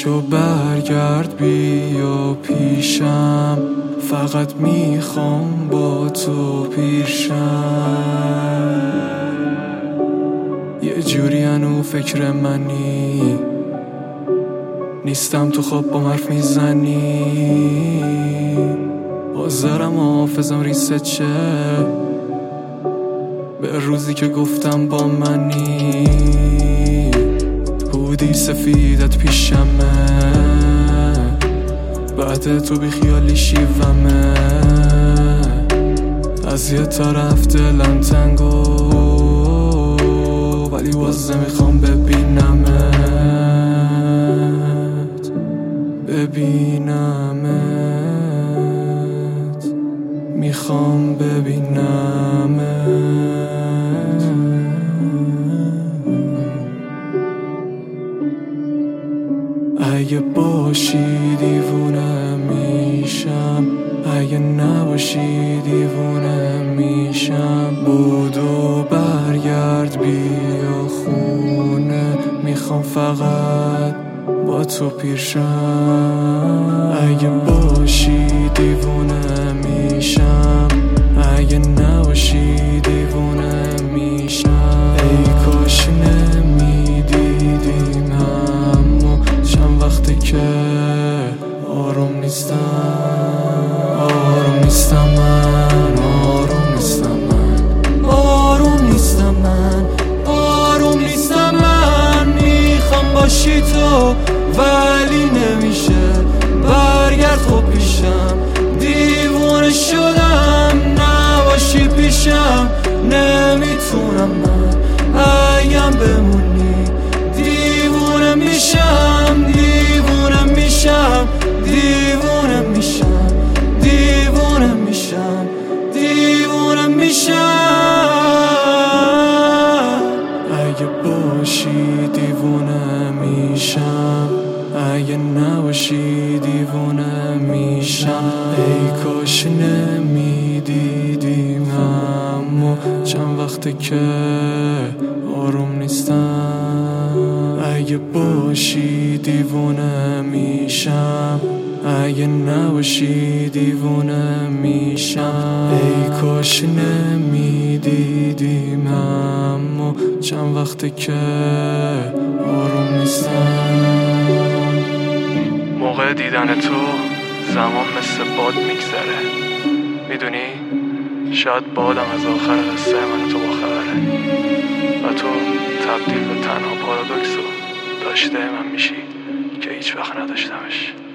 پاشو برگرد بیا پیشم، فقط میخوام با تو پیرشم. یه جوری هنو فکر منی، نیستم تو خواب با حرف میزنی، حاضرم حافظم ریست شه به روزی که گفتم با منی. بودی سفیدت پیشمه، بعد تو بی خیالی شیومه. از یه طرف دلم تنگو ولی باز نمیخوام ببینمت، میخوام ببینمت. اگه باشی دیوونه میشم، اگه نباشی دیوونه میشم. بودو برگرد بیا خونه، میخوام فقط با تو پیرشم. اگه باشی دیوونه میشم، اگه نباشی دیوونه میشم. ای کاش نمیدیدیم همو، چند وقتی که آروم نیستم. آروم نیستم من، آروم نیستم من، آروم نیستم من، آروم نیستم من. میخوام باشی تو ولی نمیشه، برگرد خب پیشم. دیوونه شدم نباشی پیشم، نمیتونم من اگم بمونی. دیوونه میشم، دیوونه میشم، دیوونه میشم، دیوونه میشم، دیوونه میشم. اگه باشی دیوونه میشم، اگه نباشی دیوونه میشم. ای کاش نمیدیدیم همو، چند وقته که آروم نیستم. اگه باشی دیوونه میشم، اگه نباشی دیوونه میشم. ای کاش نمیدیدیم همو، چند وقته که آروم نیستم. موقع دیدن تو زمان مثل باد میگذره، میدونی؟ شاید بادم از آخر قصه من تو باخبره و تو تبدیل به تنها پارادوکس و داشته من میشی که هیچ وقت نداشتمش.